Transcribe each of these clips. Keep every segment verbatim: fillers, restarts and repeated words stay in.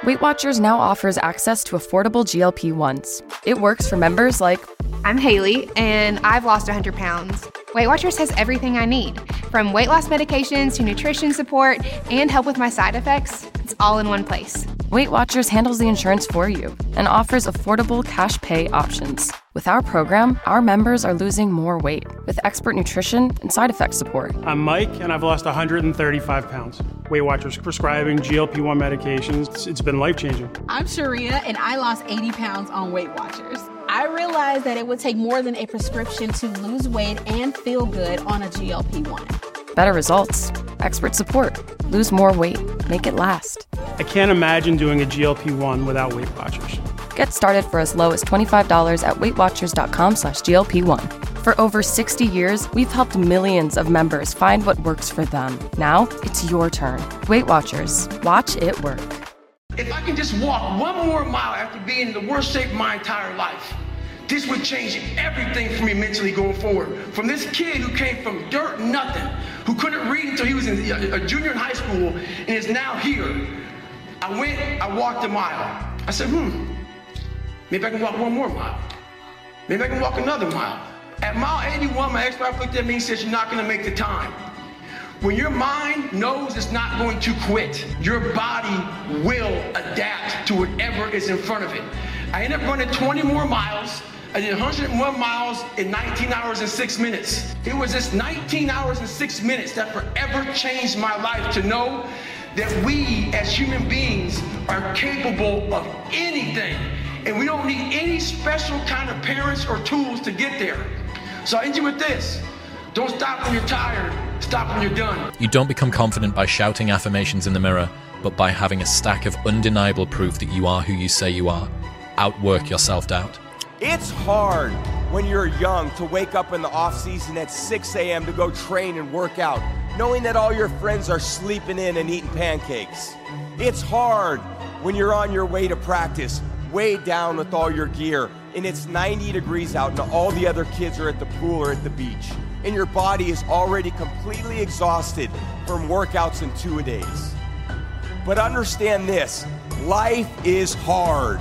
Weight Watchers now offers access to affordable G L P ones. It works for members like, I'm Haley, and I've lost one hundred pounds. Weight Watchers has everything I need, from weight loss medications to nutrition support and help with my side effects. It's all in one place. Weight Watchers handles the insurance for you and offers affordable cash pay options. With our program, our members are losing more weight with expert nutrition and side effect support. I'm Mike, and I've lost one hundred thirty-five pounds. Weight Watchers prescribing G L P one medications. It's, it's been life-changing. I'm Sharia, and I lost eighty pounds on Weight Watchers. I realized that it would take more than a prescription to lose weight and feel good on a G L P one. Better results, expert support, lose more weight, make it last. I can't imagine doing a G L P one without Weight Watchers. Get started for as low as twenty-five dollars at weightwatchers.com slash GLP1. For over sixty years, we've helped millions of members find what works for them. Now, it's your turn. Weight Watchers. Watch it work. If I can just walk one more mile after being in the worst shape of my entire life, this would change everything for me mentally going forward. From this kid who came from dirt, nothing, who couldn't read until he was in a, a junior in high school and is now here. I went, I walked a mile. I said, hmm, maybe I can walk one more mile. Maybe I can walk another mile. At mile eighty-one, my ex-wife looked at me and said, you're not gonna make the time. When your mind knows it's not going to quit, your body will adapt to whatever is in front of it. I ended up running twenty more miles. I did one hundred one miles in nineteen hours and six minutes. It was this nineteen hours and six minutes that forever changed my life, to know that we as human beings are capable of anything. And we don't need any special kind of parents or tools to get there. So I end you with this. Don't stop when you're tired. Stop when you're done. You don't become confident by shouting affirmations in the mirror, but by having a stack of undeniable proof that you are who you say you are. Outwork your self-doubt. It's hard when you're young to wake up in the off-season at six a.m. to go train and work out, knowing that all your friends are sleeping in and eating pancakes. It's hard when you're on your way to practice, weighed down with all your gear, and it's ninety degrees out and all the other kids are at the pool or at the beach, and your body is already completely exhausted from workouts and two-a-days. But understand this, life is hard.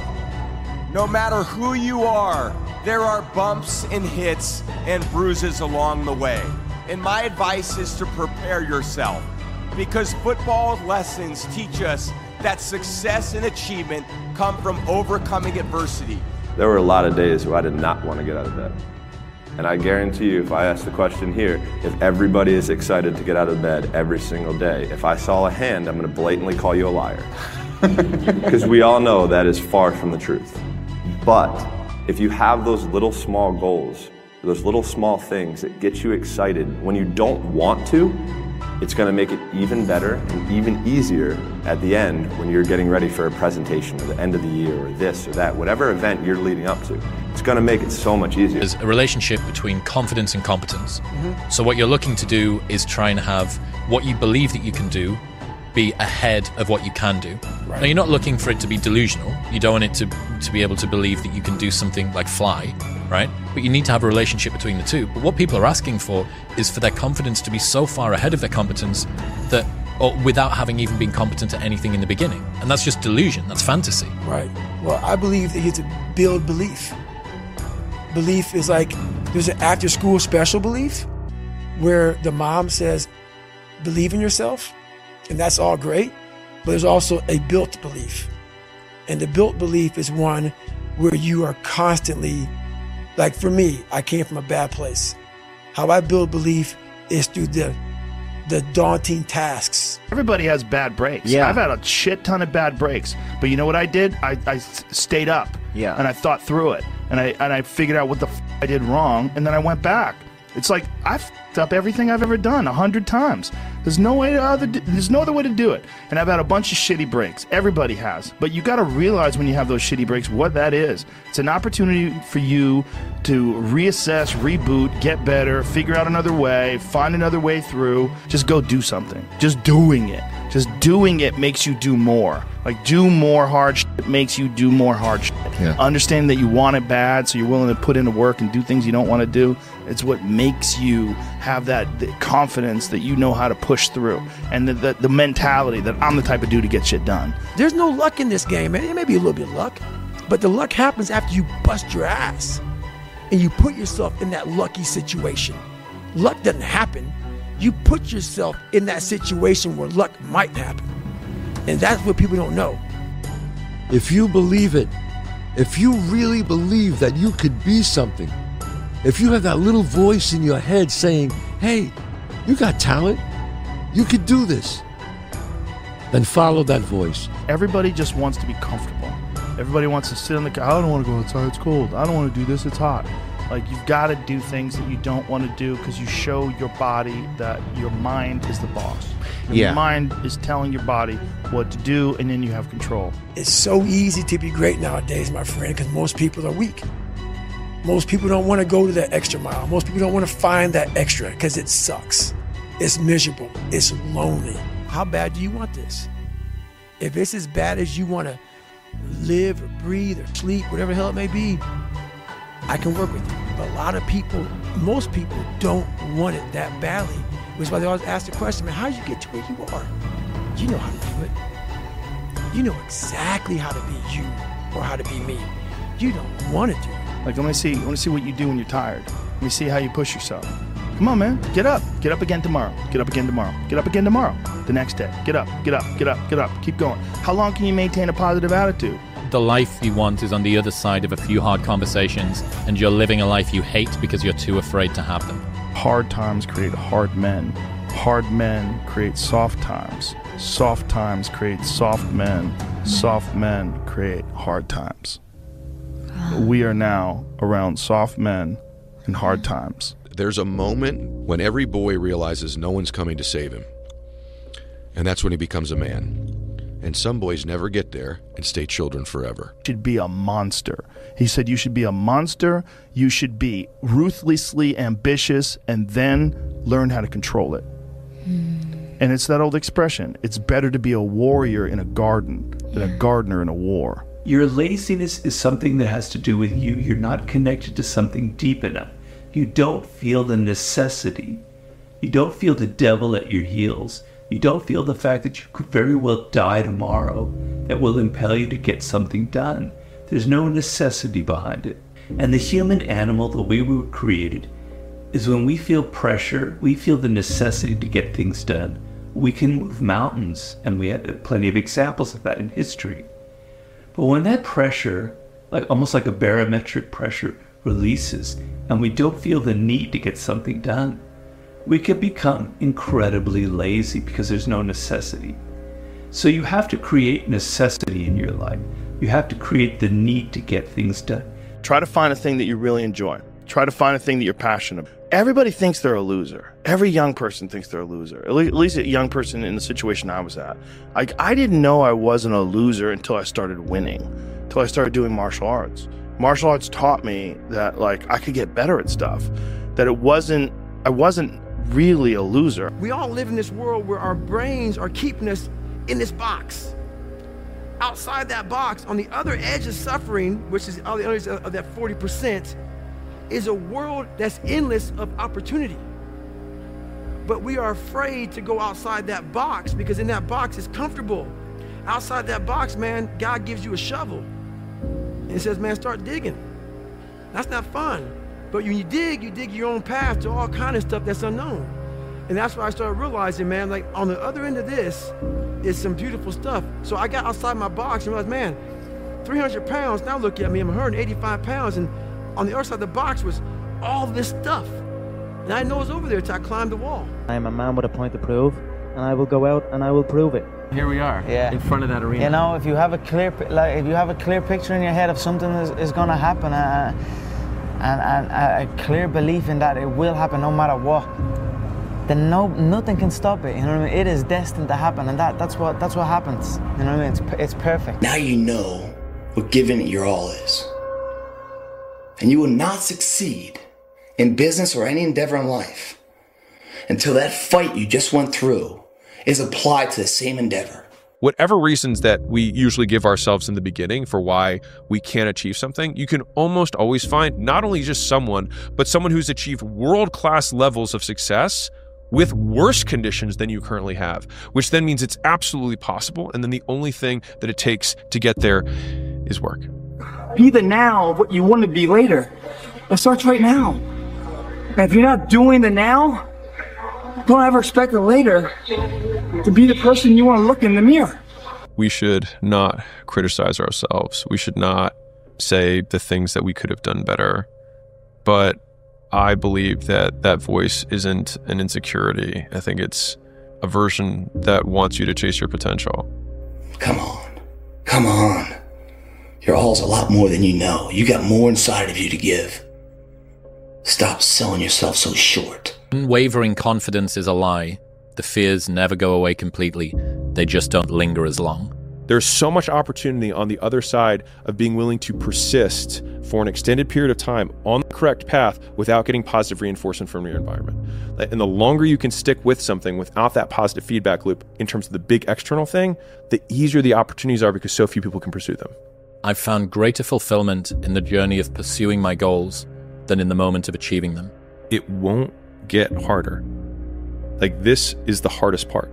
No matter who you are, there are bumps and hits and bruises along the way. And my advice is to prepare yourself, because football lessons teach us that success and achievement come from overcoming adversity. There were a lot of days where I did not want to get out of bed. And I guarantee you, if I ask the question here, if everybody is excited to get out of bed every single day, if I saw a hand, I'm going to blatantly call you a liar. Because we all know that is far from the truth. But if you have those little small goals, those little small things that get you excited when you don't want to, it's going to make it even better and even easier at the end when you're getting ready for a presentation or the end of the year or this or that, whatever event you're leading up to. It's going to make it so much easier. There's a relationship between confidence and competence. Mm-hmm. So what you're looking to do is try and have what you believe that you can do be ahead of what you can do. Right. Now, you're not looking for it to be delusional. You don't want it to, to be able to believe that you can do something like fly, right? But you need to have a relationship between the two. But what people are asking for is for their confidence to be so far ahead of their competence that, or without having even been competent at anything in the beginning. And that's just delusion. That's fantasy. Right. Well, I believe that you have to build belief. Belief is like, there's an after school special belief where the mom says, believe in yourself. And that's all great, but there's also a built belief. And the built belief is one where you are constantly, like for me, I came from a bad place. How I build belief is through the the daunting tasks. Everybody has bad breaks. Yeah. I've had a shit ton of bad breaks. But you know what I did? I, I stayed up. Yeah. And I thought through it. And I and I figured out what the f- I did wrong, and then I went back. It's like I've f***ed up everything I've ever done a hundred times. There's no way to other. There's no other way to do it. And I've had a bunch of shitty breaks. Everybody has. But you got to realize when you have those shitty breaks what that is. It's an opportunity for you to reassess, reboot, get better, figure out another way, find another way through. Just go do something. Just doing it. Just doing it makes you do more. Like, do more hard shit makes you do more hard shit. Yeah. Understand that you want it bad, so you're willing to put into work and do things you don't want to do. It's what makes you have that the confidence that you know how to push through. And the, the, the mentality that I'm the type of dude to get shit done. There's no luck in this game, man. It may be a little bit of luck, but the luck happens after you bust your ass and you put yourself in that lucky situation. Luck doesn't happen. You put yourself in that situation where luck might happen. And that's what people don't know. If you believe it, if you really believe that you could be something, if you have that little voice in your head saying, hey, you got talent, you could do this, then follow that voice. Everybody just wants to be comfortable. Everybody wants to sit in the car. I don't want to go outside, it's cold. I don't want to do this, it's hot. Like, you've got to do things that you don't want to do because you show your body that your mind is the boss. Your Yeah. mind is telling your body what to do, and then you have control. It's so easy to be great nowadays, my friend, because most people are weak. Most people don't want to go to that extra mile. Most people don't want to find that extra because it sucks. It's miserable. It's lonely. How bad do you want this? If it's as bad as you want to live or breathe or sleep, whatever the hell it may be, I can work with you. But a lot of people, most people don't want it that badly, which is why they always ask the question, man, how did you get to where you are? You know how to do it. You know exactly how to be you or how to be me. You don't want to do it. Like, I want to see, I want to see what you do when you're tired. Let me see how you push yourself. Come on, man. Get up. Get up again tomorrow. Get up again tomorrow. Get up again tomorrow. The next day. Get up. Get up. Get up. Get up. Keep going. How long can you maintain a positive attitude? The life you want is on the other side of a few hard conversations, and you're living a life you hate because you're too afraid to have them. Hard times create hard men. Hard men create soft times. Soft times create soft men. Soft men create hard times. We are now around soft men and hard times. There's a moment when every boy realizes no one's coming to save him. And that's when he becomes a man. And some boys never get there and stay children forever. You should be a monster. He said you should be a monster, you should be ruthlessly ambitious, and then learn how to control it. Mm. And it's that old expression, it's better to be a warrior in a garden than a gardener in a war. Your laziness is something that has to do with you. You're not connected to something deep enough. You don't feel the necessity. You don't feel the devil at your heels. You don't feel the fact that you could very well die tomorrow that will impel you to get something done. There's no necessity behind it. And the human animal, the way we were created, is when we feel pressure, we feel the necessity to get things done. We can move mountains, and we had plenty of examples of that in history. But when that pressure, like almost like a barometric pressure, releases, and we don't feel the need to get something done, we can become incredibly lazy because there's no necessity. So you have to create necessity in your life. You have to create the need to get things done. Try to find a thing that you really enjoy. Try to find a thing that you're passionate about. Everybody thinks they're a loser. Every young person thinks they're a loser. At least a young person in the situation I was at. Like, I didn't know I wasn't a loser until I started winning, until I started doing martial arts. Martial arts taught me that, like, I could get better at stuff, that it wasn't, I wasn't really a loser. We all live in this world where our brains are keeping us in this box. Outside that box, on the other edge of suffering, which is on the other edge of that forty percent, is a world that's endless of opportunity. But we are afraid to go outside that box because in that box it's comfortable. Outside that box, man, God gives you a shovel and says, man, start digging. That's not fun. But when you dig, you dig your own path to all kind of stuff that's unknown. And that's why I started realizing, man, like on the other end of this is some beautiful stuff. So I got outside my box and realized, man, three hundred pounds, now look at me, I'm one hundred eighty-five pounds, and on the other side of the box was all this stuff. And I didn't know it was over there until I climbed the wall. I am a man with a point to prove, and I will go out and I will prove it. Here we are, yeah. in front of that arena. You know, if you have a clear, like, if you have a clear picture in your head of something is, is going to happen, uh, and, and uh, a clear belief in that it will happen no matter what, then no, nothing can stop it. You know what I mean? It is destined to happen, and that, that's what that's what happens. You know what I mean? It's it's perfect. Now you know what giving it your all is, and you will not succeed in business or any endeavor in life until that fight you just went through is applied to the same endeavor. Whatever reasons that we usually give ourselves in the beginning for why we can't achieve something, you can almost always find not only just someone, but someone who's achieved world-class levels of success with worse conditions than you currently have, which then means it's absolutely possible. And then the only thing that it takes to get there is work. Be the now of what you want to be later. It starts right now. And if you're not doing the now, don't ever expect the later to be the person you want to look in the mirror. We should not criticize ourselves. We should not say the things that we could have done better. But I believe that that voice isn't an insecurity. I think it's a version that wants you to chase your potential. Come on. Come on. Your all's a lot more than you know. You got more inside of you to give. Stop selling yourself so short. Unwavering confidence is a lie. The fears never go away completely. They just don't linger as long. There's so much opportunity on the other side of being willing to persist for an extended period of time on the correct path without getting positive reinforcement from your environment. And the longer you can stick with something without that positive feedback loop in terms of the big external thing, the easier the opportunities are because so few people can pursue them. I've found greater fulfillment in the journey of pursuing my goals than in the moment of achieving them. It won't get harder. Like, this is the hardest part.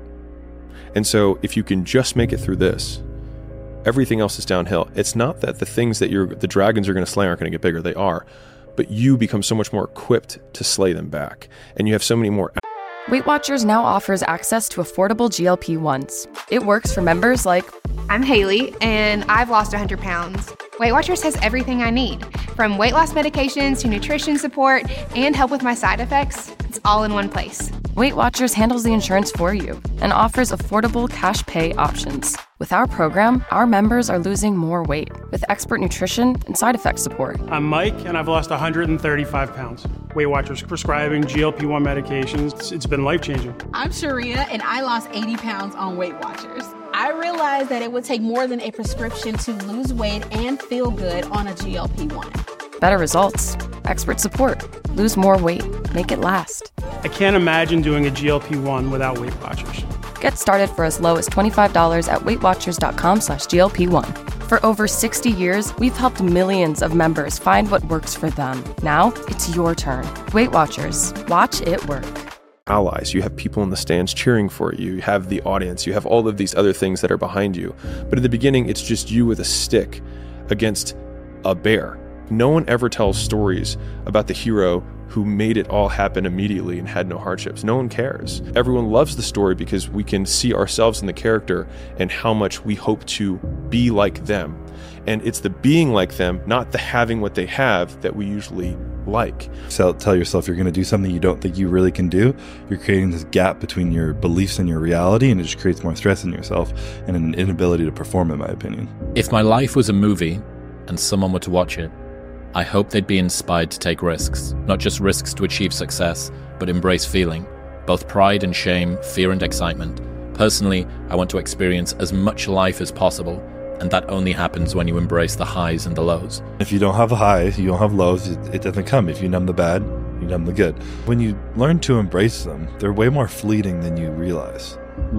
And so if you can just make it through this, everything else is downhill. It's not that the things that you're, the dragons are going to slay aren't going to get bigger. They are. But you become so much more equipped to slay them back. And you have so many more. Weight Watchers now offers access to affordable G L P ones. It works for members like, I'm Haley, and I've lost one hundred pounds. Weight Watchers has everything I need, from weight loss medications to nutrition support and help with my side effects. It's all in one place. Weight Watchers handles the insurance for you and offers affordable cash pay options. With our program, our members are losing more weight with expert nutrition and side effect support. I'm Mike, and I've lost one hundred thirty-five pounds. Weight Watchers prescribing G L P one medications. It's, it's been life-changing. I'm Sharia, and I lost eighty pounds on Weight Watchers. I realized that it would take more than a prescription to lose weight and feel good on a G L P one. Better results, expert support, lose more weight, make it last. I can't imagine doing a G L P one without Weight Watchers. Get started for as low as twenty-five dollars at weightwatchers.com slash GLP1. For over sixty years, we've helped millions of members find what works for them. Now, it's your turn. Weight Watchers. Watch it work. Allies, you have people in the stands cheering for you, you have the audience, you have all of these other things that are behind you. But in the beginning, it's just you with a stick against a bear. No one ever tells stories about the hero who made it all happen immediately and had no hardships. No one cares. Everyone loves the story because we can see ourselves in the character and how much we hope to be like them. And it's the being like them, not the having what they have, that we usually like. So tell yourself you're going to do something you don't think you really can do. You're creating this gap between your beliefs and your reality, and it just creates more stress in yourself and an inability to perform, in my opinion. If my life was a movie and someone were to watch it, I hope they'd be inspired to take risks, not just risks to achieve success, but embrace feeling, both pride and shame, fear and excitement. Personally, I want to experience as much life as possible, and that only happens when you embrace the highs and the lows. If you don't have highs, you don't have lows, it, it doesn't come. If you numb the bad, you numb the good. When you learn to embrace them, they're way more fleeting than you realize.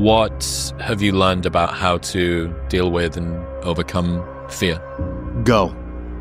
What have you learned about how to deal with and overcome fear? Go.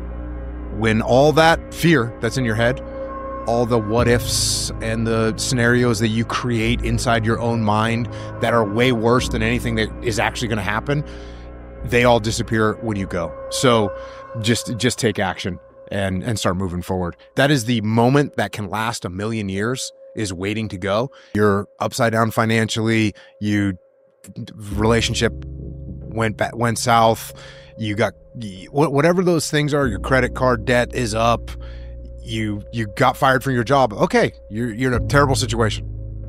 When all that fear that's in your head, all the what ifs and the scenarios that you create inside your own mind that are way worse than anything that is actually going to happen, they all disappear when you go. So just just take action and and start moving forward. That is the moment that can last a million years, is waiting to go. You're upside down financially, you relationship went back, went south, you got whatever those things are, your credit card debt is up, you you got fired from your job. Okay, you're you're in a terrible situation.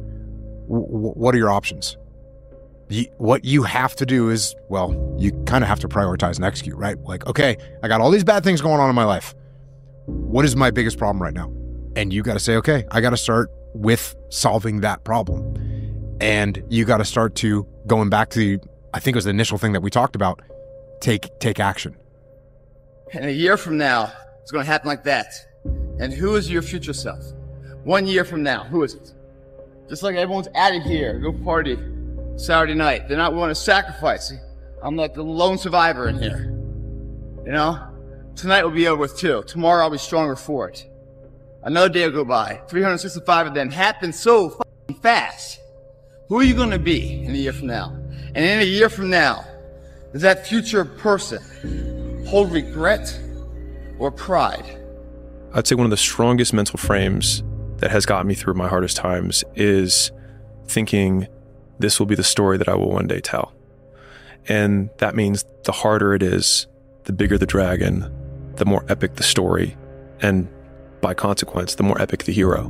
W- what are your options? You, what you have to do is, well, you kind of have to prioritize and execute, right? Like, okay, I got all these bad things going on in my life. What is my biggest problem right now? And you got to say, okay, I got to start with solving that problem. And you got to start to, going back to, the, I think it was the initial thing that we talked about, take take action. And a year from now, it's going to happen like that. And who is your future self? One year from now, who is it? Just like everyone's out of here, go party. Saturday night. They're not willing to sacrifice. I'm like the lone survivor in here. You know? Tonight will be over with too. Tomorrow I'll be stronger for it. Another day will go by. three hundred sixty-five of them happen so fucking fast. Who are you gonna be in a year from now? And in a year from now, does that future person hold regret or pride? I'd say one of the strongest mental frames that has gotten me through my hardest times is thinking this will be the story that I will one day tell. And that means the harder it is, the bigger the dragon, the more epic the story, and by consequence, the more epic the hero.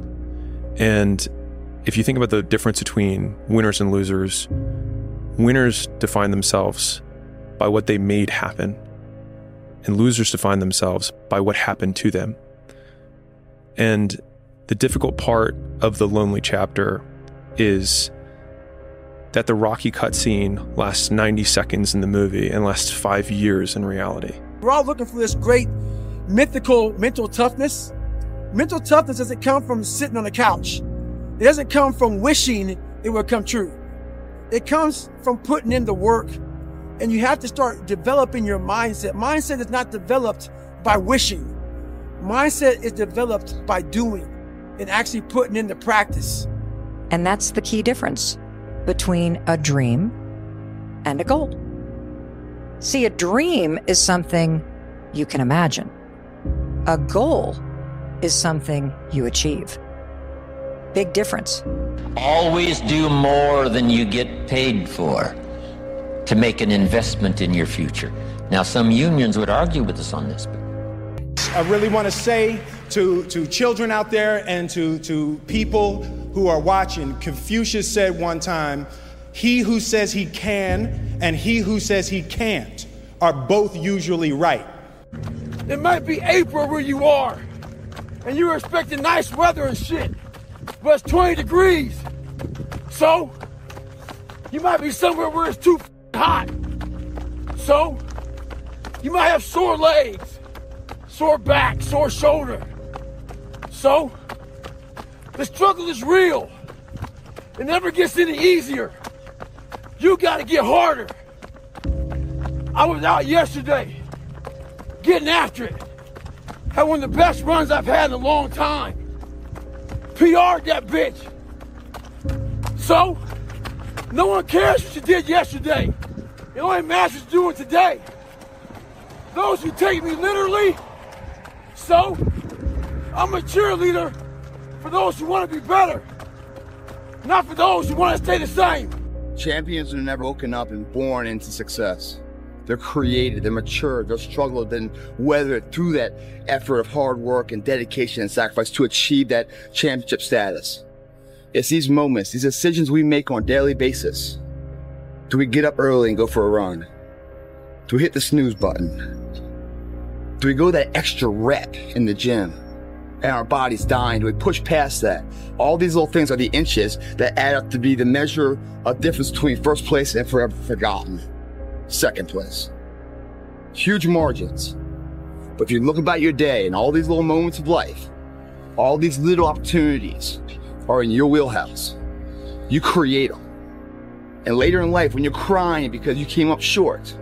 And if you think about the difference between winners and losers, winners define themselves by what they made happen, and losers define themselves by what happened to them. And the difficult part of the lonely chapter is that the Rocky cutscene lasts ninety seconds in the movie and lasts five years in reality. We're all looking for this great mythical mental toughness. Mental toughness doesn't come from sitting on the couch. It doesn't come from wishing it would come true. It comes from putting in the work. And you have to start developing your mindset. Mindset is not developed by wishing. Mindset is developed by doing and actually putting into practice. And that's the key difference between a dream and a goal. See, a dream is something you can imagine. A goal is something you achieve. Big difference. Always do more than you get paid for to make an investment in your future. Now, some unions would argue with us on this. But I really want to say to, to children out there and to, to people who are watching, Confucius said one time, he who says he can and he who says he can't are both usually right. It might be April where you are, and you're expecting nice weather and shit, but it's twenty degrees. So, you might be somewhere where it's too hot. So, you might have sore legs, sore back, sore shoulder. So, the struggle is real. It never gets any easier. You gotta get harder. I was out yesterday, getting after it. Had one of the best runs I've had in a long time. P R'd that bitch. So, no one cares what you did yesterday. It only matters what you're doing today. Those who take me literally, so, I'm a cheerleader for those who want to be better, not for those who want to stay the same. Champions are never woken up and born into success. They're created, they're mature, they'll struggle, then weather it through that effort of hard work and dedication and sacrifice to achieve that championship status. It's these moments, these decisions we make on a daily basis. Do we get up early and go for a run? Do we hit the snooze button? Do we go that extra rep in the gym and our body's dying? Do we push past that? All these little things are the inches that add up to be the measure of difference between first place and forever forgotten. Second place. Huge margins. But if you look about your day and all these little moments of life, all these little opportunities are in your wheelhouse. You create them. And later in life, when you're crying because you came up short,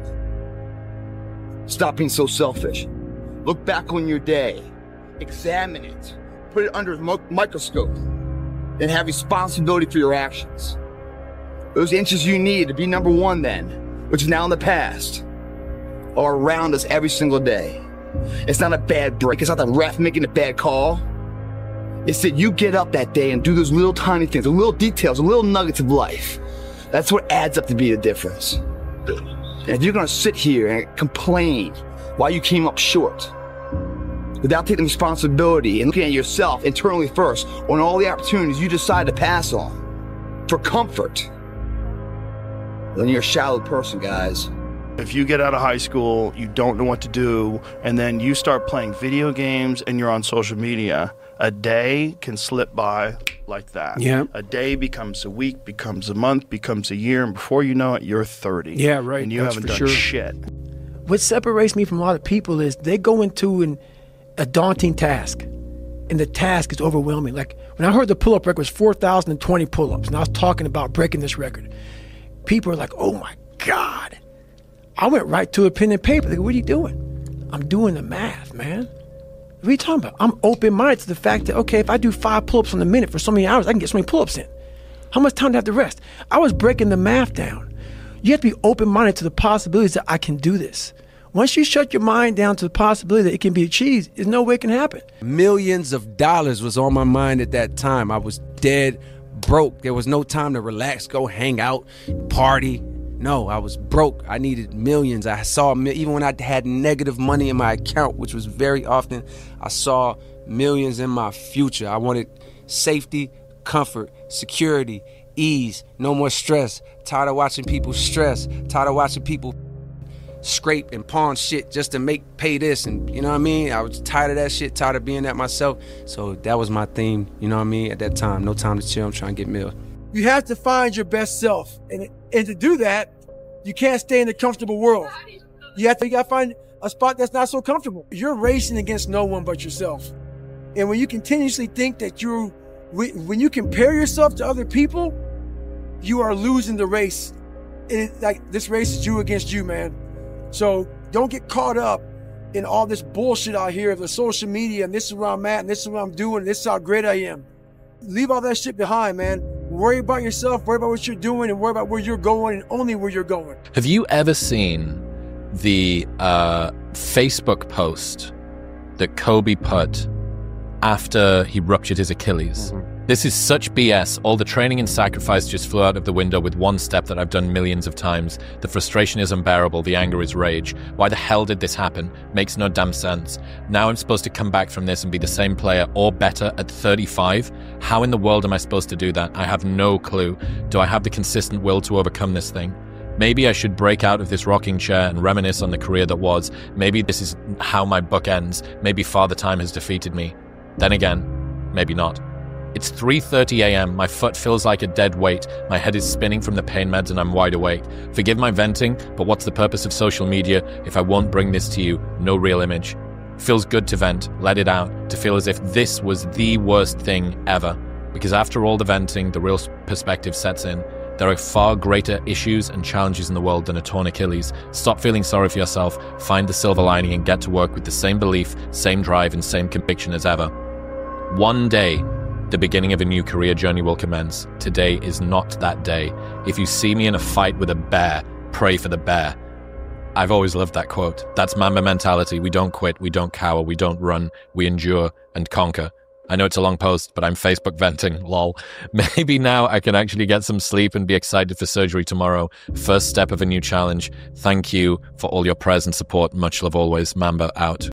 stop being so selfish. Look back on your day, examine it, put it under a microscope, and have responsibility for your actions. Those inches you need to be number one then, which is now in the past, are around us every single day. It's not a bad break. It's not the ref making a bad call. It's that you get up that day and do those little tiny things, the little details, the little nuggets of life. That's what adds up to be the difference. And if you're gonna sit here and complain why you came up short, without taking responsibility and looking at yourself internally first on all the opportunities you decide to pass on for comfort, then you're a shallow person, guys. If you get out of high school, you don't know what to do, and then you start playing video games and you're on social media, a day can slip by like that. Yeah. A day becomes a week, becomes a month, becomes a year, and before you know it, you're thirty. Yeah, right. And you That's haven't for done sure. shit. What separates me from a lot of people is they go into an, a daunting task, and the task is overwhelming. Like When I heard the pull-up record was four thousand twenty pull-ups, and I was talking about breaking this record, people were like, oh my God. I went right to a pen and paper. Like, what are you doing? I'm doing the math, man. What are you talking about? I'm open-minded to the fact that, okay, if I do five pull-ups in a minute for so many hours, I can get so many pull-ups in. How much time do I have to rest? I was breaking the math down. You have to be open-minded to the possibilities that I can do this. Once you shut your mind down to the possibility that it can be achieved, there's no way it can happen. Millions of dollars was on my mind at that time. I was dead broke. There was no time to relax, go hang out, party. No, I was broke. I needed millions. I saw, even when I had negative money in my account, which was very often, I saw millions in my future. I wanted safety, comfort, security, ease, no more stress. Tired of watching people stress. Tired of watching people scrape and pawn shit just to make pay this, and you know what I mean? I was tired of that shit, tired of being that myself. So that was my theme, you know what I mean? At that time, no time to chill, I'm trying to get meals. You have to find your best self. And, and to do that, you can't stay in the comfortable world. You have to you gotta find a spot that's not so comfortable. You're racing against no one but yourself. And when you continuously think that you're, when you compare yourself to other people, you are losing the race. And it, like this race is you against you, man. So don't get caught up in all this bullshit out here of the social media and this is where I'm at and this is what I'm doing and this is how great I am. Leave all that shit behind, man. Worry about yourself, worry about what you're doing, and worry about where you're going and only where you're going. Have you ever seen the uh, Facebook post that Kobe put after he ruptured his Achilles? Mm-hmm. This is such B S. All the training and sacrifice just flew out of the window with one step that I've done millions of times. The frustration is unbearable. The anger is rage. Why the hell did this happen? Makes no damn sense. Now I'm supposed to come back from this and be the same player or better at thirty-five? How in the world am I supposed to do that? I have no clue. Do I have the consistent will to overcome this thing? Maybe I should break out of this rocking chair and reminisce on the career that was. Maybe this is how my book ends. Maybe Father Time has defeated me. Then again, maybe not. It's three thirty a.m. My foot feels like a dead weight. My head is spinning from the pain meds and I'm wide awake. Forgive my venting, but what's the purpose of social media if I won't bring this to you? No real image. Feels good to vent, let it out, to feel as if this was the worst thing ever. Because after all the venting, the real perspective sets in. There are far greater issues and challenges in the world than a torn Achilles. Stop feeling sorry for yourself, find the silver lining and get to work with the same belief, same drive and same conviction as ever. One day, the beginning of a new career journey will commence. Today is not that day. If you see me in a fight with a bear, pray for the bear. I've always loved that quote. That's Mamba mentality. We don't quit, we don't cower, we don't run, we endure and conquer. I know it's a long post, but I'm Facebook venting, lol. Maybe now I can actually get some sleep and be excited for surgery tomorrow. First step of a new challenge. Thank you for all your prayers and support. Much love always. Mamba out.